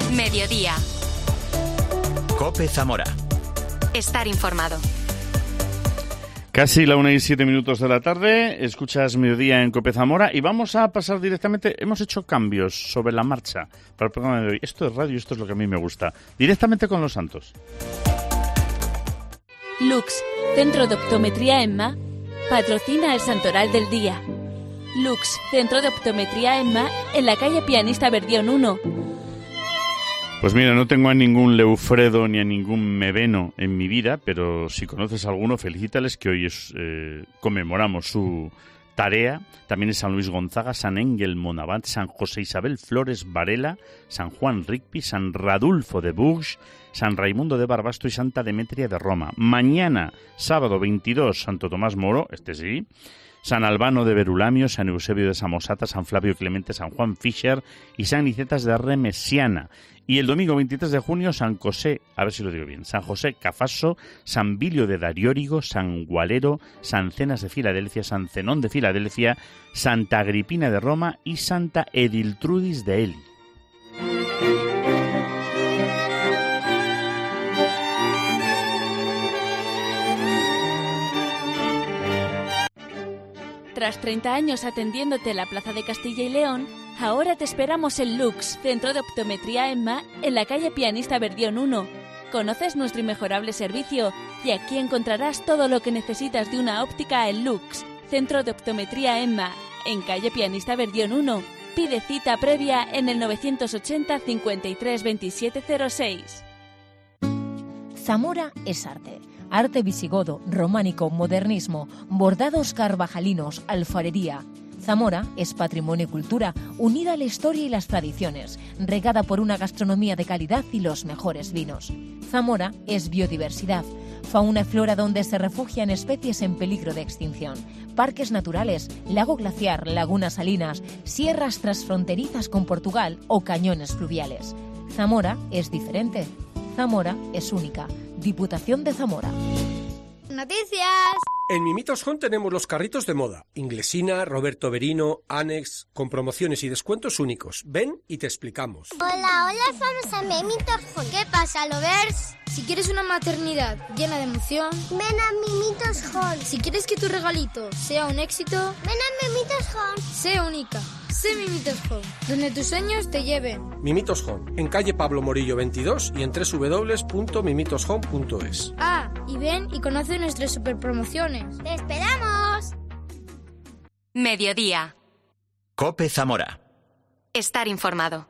Mediodía. COPE Zamora. Estar informado. Casi la 1:07 de la tarde, escuchas Mediodía en COPE Zamora y vamos a pasar directamente, hemos hecho cambios sobre la marcha para el programa de hoy. Esto es radio, esto es lo que a mí me gusta. Directamente con los santos. Lux, Centro de Optometría EMMA, patrocina el Santoral del Día. Lux, Centro de Optometría EMMA, en la calle Pianista Verdión 1. Pues mira, no tengo a ningún Leufredo ni a ningún Meveno en mi vida, pero si conoces a alguno, felicítales que hoy conmemoramos su tarea. También es San Luis Gonzaga, San Engel Monabant, San José Isabel Flores Varela, San Juan Rigby, San Radulfo de Bourges, San Raimundo de Barbasto y Santa Demetria de Roma. Mañana, sábado 22, Santo Tomás Moro, sí, San Albano de Berulamio, San Eusebio de Samosata, San Flavio Clemente, San Juan Fischer y San Nicetas de Remesiana. Y el domingo 23 de junio, San José, a ver si lo digo bien, San José Cafaso, San Bilio de Dariórigo, San Gualero, San Cenas de Filadelfia, San Zenón de Filadelfia, Santa Agripina de Roma y Santa Ediltrudis de Eli. Tras 30 años atendiéndote en la Plaza de Castilla y León, ahora te esperamos en Lux, Centro de Optometría EMMA, en la calle Pianista Verdión 1. Conoces nuestro inmejorable servicio y aquí encontrarás todo lo que necesitas de una óptica en Lux, Centro de Optometría EMMA, en calle Pianista Verdión 1. Pide cita previa en el 980 53 27 06. Zamora es arte. Arte visigodo, románico, modernismo, bordados carvajalinos, alfarería. Zamora es patrimonio y cultura, unida a la historia y las tradiciones, regada por una gastronomía de calidad y los mejores vinos. Zamora es biodiversidad, fauna y flora donde se refugian especies en peligro de extinción, parques naturales, lago glaciar, lagunas salinas, sierras transfronterizas con Portugal o cañones fluviales. Zamora es diferente. Zamora es única. Diputación de Zamora. ¡Noticias! En Mimitos Home tenemos los carritos de moda. Inglesina, Roberto Berino, Anex, con promociones y descuentos únicos. Ven y te explicamos. Hola, vamos a Mimitos Home. ¿Qué pasa, lovers? Si quieres una maternidad llena de emoción, ven a Mimitos Home. Si quieres que tu regalito sea un éxito, ven a Mimitos Home. Sé única. Sé Mimitos Home, donde tus sueños te lleven. Mimitos Home, en calle Pablo Morillo 22 y en www.mimitoshome.es. Ah, y ven y conoce nuestras superpromociones. ¡Te esperamos! Mediodía. COPE Zamora. Estar informado.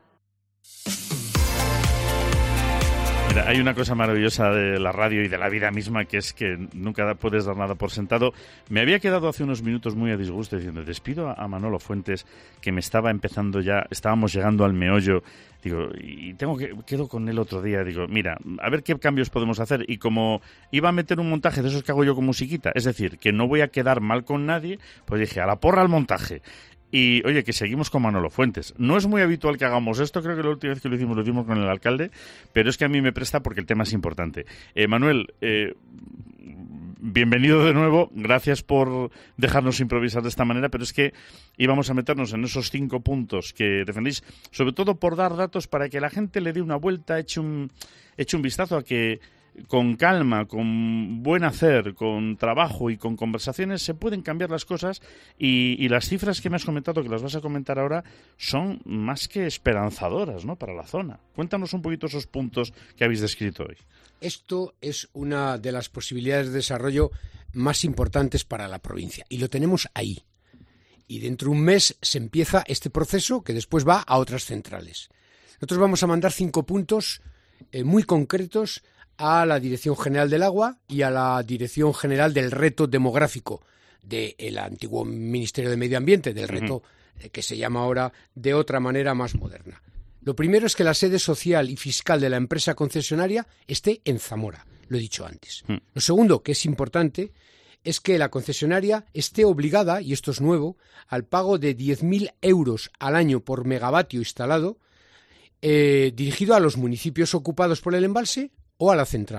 Mira, hay una cosa maravillosa de la radio y de la vida misma, que es que nunca puedes dar nada por sentado. Me había quedado hace unos minutos muy a disgusto diciendo, despido a Manolo Fuentes, que me estaba empezando ya, estábamos llegando al meollo. Digo, y quedo con él otro día, digo, mira, a ver qué cambios podemos hacer. Y como iba a meter un montaje de esos que hago yo con musiquita, es decir, que no voy a quedar mal con nadie, pues dije, a la porra al montaje. Y, oye, que seguimos con Manolo Fuentes. No es muy habitual que hagamos esto, creo que la última vez que lo hicimos con el alcalde, pero es que a mí me presta porque el tema es importante. Manuel, bienvenido de nuevo, gracias por dejarnos improvisar de esta manera, pero es que íbamos a meternos en esos 5 puntos que defendéis, sobre todo por dar datos para que la gente le dé una vuelta, eche un vistazo a que con calma, con buen hacer, con trabajo y con conversaciones se pueden cambiar las cosas y las cifras que me has comentado, que las vas a comentar ahora, son más que esperanzadoras, ¿no?, para la zona. Cuéntanos un poquito esos puntos que habéis descrito hoy. Esto es una de las posibilidades de desarrollo más importantes para la provincia y lo tenemos ahí. Y dentro de un mes se empieza este proceso que después va a otras centrales. Nosotros vamos a mandar 5 puntos muy concretos a la Dirección General del Agua y a la Dirección General del Reto Demográfico del antiguo Ministerio de Medio Ambiente, del reto que se llama ahora de otra manera más moderna. Lo primero es que la sede social y fiscal de la empresa concesionaria esté en Zamora, lo he dicho antes. Lo segundo, que es importante, es que la concesionaria esté obligada, y esto es nuevo, al pago de 10.000 euros al año por megavatio instalado, dirigido a los municipios ocupados por el embalse o a la central.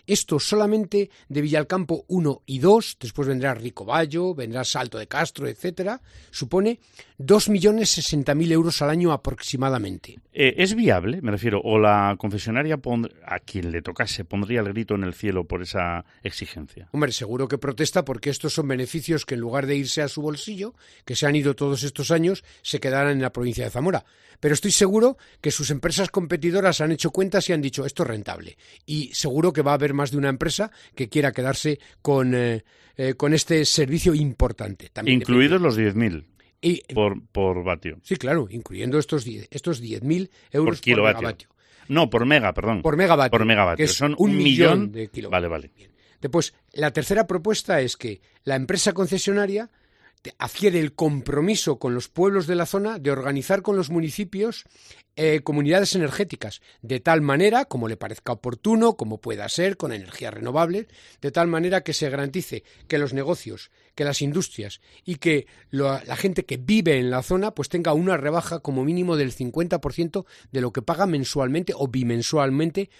Esto solamente de Villalcampo 1 y 2, después vendrá Ricoballo, vendrá Salto de Castro, etcétera, supone 2.060.000 euros al año aproximadamente. ¿Es viable? Me refiero, o la concesionaria a quien le tocase pondría el grito en el cielo por esa exigencia. Hombre, seguro que protesta porque estos son beneficios que en lugar de irse a su bolsillo, que se han ido todos estos años, se quedarán en la provincia de Zamora. Pero estoy seguro que sus empresas competidoras han hecho cuentas y han dicho esto es rentable. Y seguro que va a haber más de una empresa que quiera quedarse con este servicio importante. También incluidos los 10.000 por vatio. Sí, claro, incluyendo estos 10.000 euros por megavatio. No, por mega, perdón. Por megavatio. Por megavatio. Que es son 1 millón de kilovatios. Vale. Bien. Después, la tercera propuesta es que la empresa concesionaria adquiere el compromiso con los pueblos de la zona de organizar con los municipios comunidades energéticas, de tal manera, como le parezca oportuno, como pueda ser, con energías renovables, de tal manera que se garantice que los negocios, que las industrias y que la gente que vive en la zona pues tenga una rebaja como mínimo del 50% de lo que paga mensualmente o bimensualmente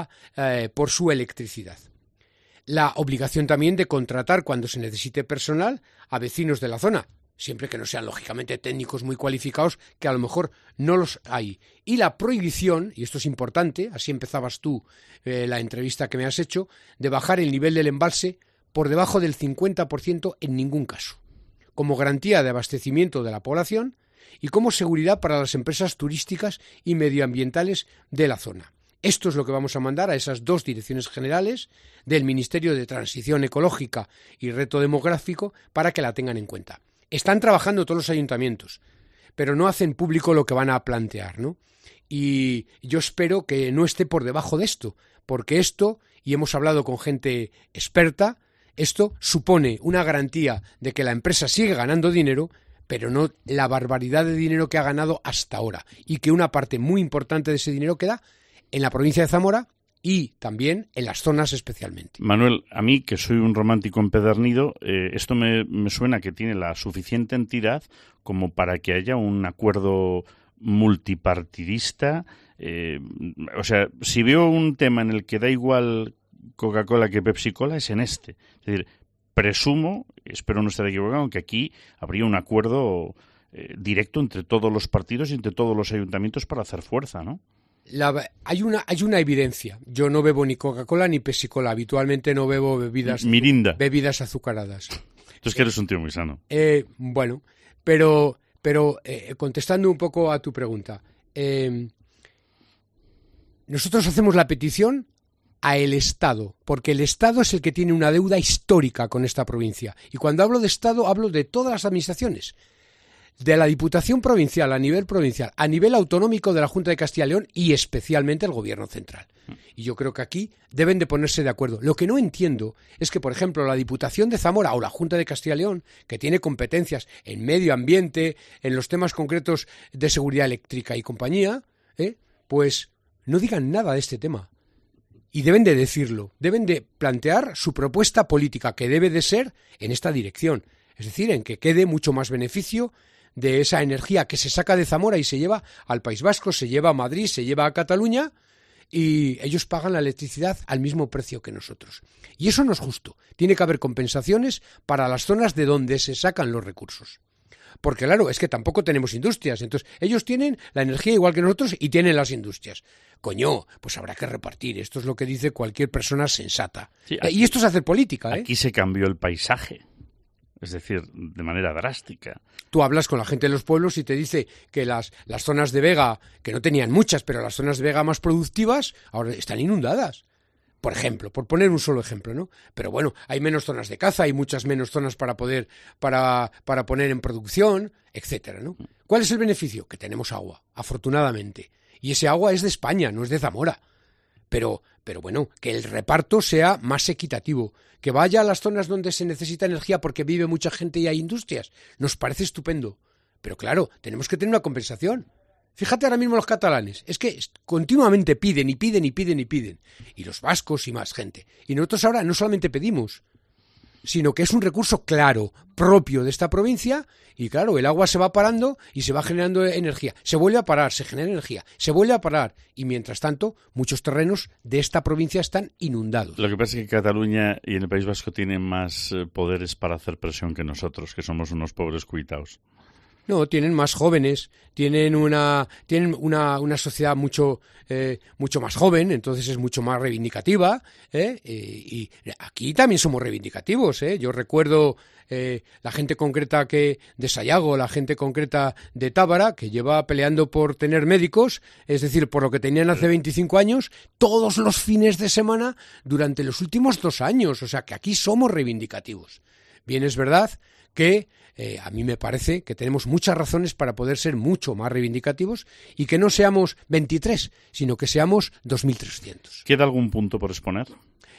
por su electricidad. La obligación también de contratar cuando se necesite personal a vecinos de la zona, siempre que no sean lógicamente técnicos muy cualificados, que a lo mejor no los hay. Y la prohibición, y esto es importante, así empezabas tú la entrevista que me has hecho, de bajar el nivel del embalse por debajo del 50% en ningún caso, como garantía de abastecimiento de la población y como seguridad para las empresas turísticas y medioambientales de la zona. Esto es lo que vamos a mandar a esas dos direcciones generales del Ministerio de Transición Ecológica y Reto Demográfico para que la tengan en cuenta. Están trabajando todos los ayuntamientos, pero no hacen público lo que van a plantear, ¿no? Y yo espero que no esté por debajo de esto, porque esto, y hemos hablado con gente experta, esto supone una garantía de que la empresa sigue ganando dinero, pero no la barbaridad de dinero que ha ganado hasta ahora, y que una parte muy importante de ese dinero queda en la provincia de Zamora y también en las zonas especialmente. Manuel, a mí, que soy un romántico empedernido, esto me suena que tiene la suficiente entidad como para que haya un acuerdo multipartidista. O sea, si veo un tema en el que da igual Coca-Cola que Pepsi-Cola, es en este. Es decir, presumo, espero no estar equivocado, que aquí habría un acuerdo directo entre todos los partidos y entre todos los ayuntamientos para hacer fuerza, ¿no? Hay una evidencia. Yo no bebo ni Coca-Cola ni Pepsi-Cola. Habitualmente no bebo bebidas azucaradas. Tú es que eres un tío muy sano. Bueno, pero contestando un poco a tu pregunta, nosotros hacemos la petición a el Estado, porque el Estado es el que tiene una deuda histórica con esta provincia. Y cuando hablo de Estado, hablo de todas las administraciones. De la Diputación Provincial, a nivel autonómico de la Junta de Castilla y León y especialmente el Gobierno Central. Y yo creo que aquí deben de ponerse de acuerdo. Lo que no entiendo es que, por ejemplo, la Diputación de Zamora o la Junta de Castilla y León, que tiene competencias en medio ambiente, en los temas concretos de seguridad eléctrica y compañía, pues no digan nada de este tema. Y deben de decirlo, deben de plantear su propuesta política, que debe de ser en esta dirección. Es decir, en que quede mucho más beneficio de esa energía que se saca de Zamora y se lleva al País Vasco, se lleva a Madrid, se lleva a Cataluña, y ellos pagan la electricidad al mismo precio que nosotros. Y eso no es justo. Tiene que haber compensaciones para las zonas de donde se sacan los recursos. Porque claro, es que tampoco tenemos industrias. Entonces, ellos tienen la energía igual que nosotros y tienen las industrias. Coño, pues habrá que repartir. Esto es lo que dice cualquier persona sensata. Sí, y esto es hacer política, ¿eh? Aquí se cambió el paisaje. Es decir, de manera drástica. Tú hablas con la gente de los pueblos y te dice que las zonas de vega, que no tenían muchas, pero las zonas de vega más productivas, ahora están inundadas. Por ejemplo, por poner un solo ejemplo, ¿no? Pero bueno, hay menos zonas de caza, hay muchas menos zonas para poner en producción, etcétera, ¿no? ¿Cuál es el beneficio? Que tenemos agua, afortunadamente. Y ese agua es de España, no es de Zamora. Pero bueno, que el reparto sea más equitativo, que vaya a las zonas donde se necesita energía porque vive mucha gente y hay industrias. Nos parece estupendo. Pero claro, tenemos que tener una compensación. Fíjate ahora mismo los catalanes, es que continuamente piden y piden y piden y piden. Y los vascos y más gente. Y nosotros ahora no solamente pedimos, sino que es un recurso claro, propio de esta provincia, y claro, el agua se va parando y se va generando energía. Se vuelve a parar, se genera energía, se vuelve a parar, y mientras tanto, muchos terrenos de esta provincia están inundados. Lo que pasa es que Cataluña y en el País Vasco tienen más poderes para hacer presión que nosotros, que somos unos pobres cuitaos. No, tienen más jóvenes, tienen una sociedad mucho más joven, entonces es mucho más reivindicativa, y aquí también somos reivindicativos, Yo recuerdo la gente concreta de Sayago, la gente concreta de Tábara, que lleva peleando por tener médicos, es decir, por lo que tenían hace 25 años, todos los fines de semana durante los últimos 2 años, o sea que aquí somos reivindicativos. Bien, es verdad que a mí me parece que tenemos muchas razones para poder ser mucho más reivindicativos y que no seamos 23, sino que seamos 2.300. ¿Queda algún punto por exponer?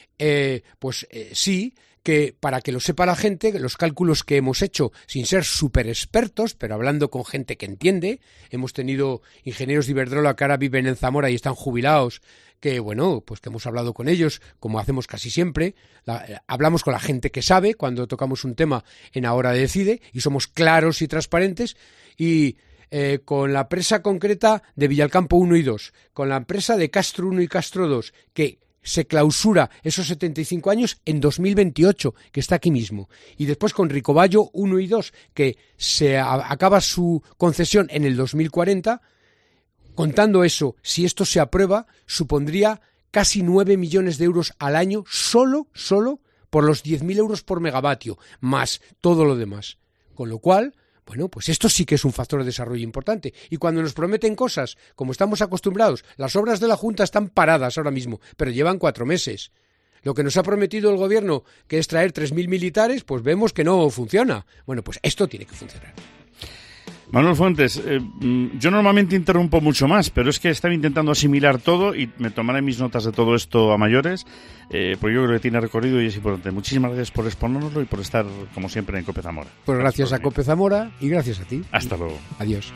Sí, que para que lo sepa la gente, los cálculos que hemos hecho sin ser súper expertos, pero hablando con gente que entiende, hemos tenido ingenieros de Iberdrola que ahora viven en Zamora y están jubilados, que bueno, pues que hemos hablado con ellos, como hacemos casi siempre, hablamos con la gente que sabe cuando tocamos un tema en Ahora Decide, y somos claros y transparentes, y con la empresa concreta de Villalcampo 1 y 2, con la empresa de Castro 1 y Castro 2, que se clausura esos 75 años en 2028, que está aquí mismo, y después con Ricoballo 1 y 2, que se acaba su concesión en el 2040, contando eso, si esto se aprueba, supondría casi 9 millones de euros al año solo por los 10.000 euros por megavatio, más todo lo demás. Con lo cual, bueno, pues esto sí que es un factor de desarrollo importante. Y cuando nos prometen cosas, como estamos acostumbrados, las obras de la Junta están paradas ahora mismo, pero llevan 4 meses. Lo que nos ha prometido el gobierno, que es traer 3.000 militares, pues vemos que no funciona. Bueno, pues esto tiene que funcionar. Manuel Fuentes, yo normalmente interrumpo mucho más, pero es que estaba intentando asimilar todo y me tomaré mis notas de todo esto a mayores, porque yo creo que tiene recorrido y es importante. Muchísimas gracias por exponérnoslo y por estar, como siempre, en COPE Zamora. Pues gracias a COPE Zamora y gracias a ti. Hasta luego. Adiós.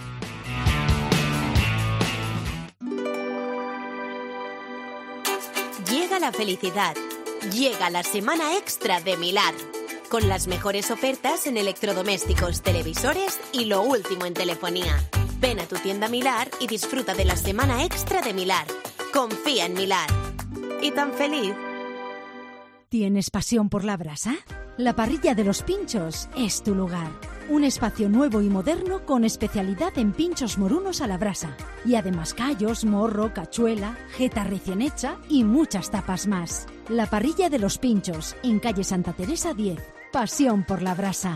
Llega la felicidad. Llega la semana extra de Milar. Con las mejores ofertas en electrodomésticos, televisores y lo último en telefonía. Ven a tu tienda Milar y disfruta de la semana extra de Milar. Confía en Milar. ¿Y tan feliz? ¿Tienes pasión por la brasa? La Parrilla de los Pinchos es tu lugar. Un espacio nuevo y moderno con especialidad en pinchos morunos a la brasa. Y además callos, morro, cachuela, jeta recién hecha y muchas tapas más. La Parrilla de los Pinchos, en calle Santa Teresa 10. Pasión por la brasa.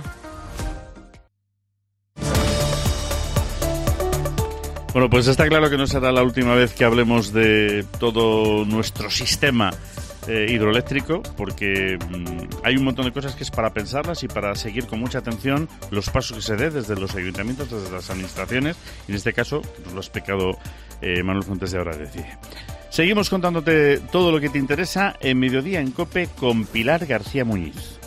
Bueno, pues está claro que no será la última vez que hablemos de todo nuestro sistema hidroeléctrico, porque hay un montón de cosas que es para pensarlas y para seguir con mucha atención los pasos que se dé desde los ayuntamientos, desde las administraciones, y en este caso nos lo ha explicado Manuel Fuentes de Ahora Decide. Seguimos contándote todo lo que te interesa en Mediodía en COPE con Pilar García Muñiz.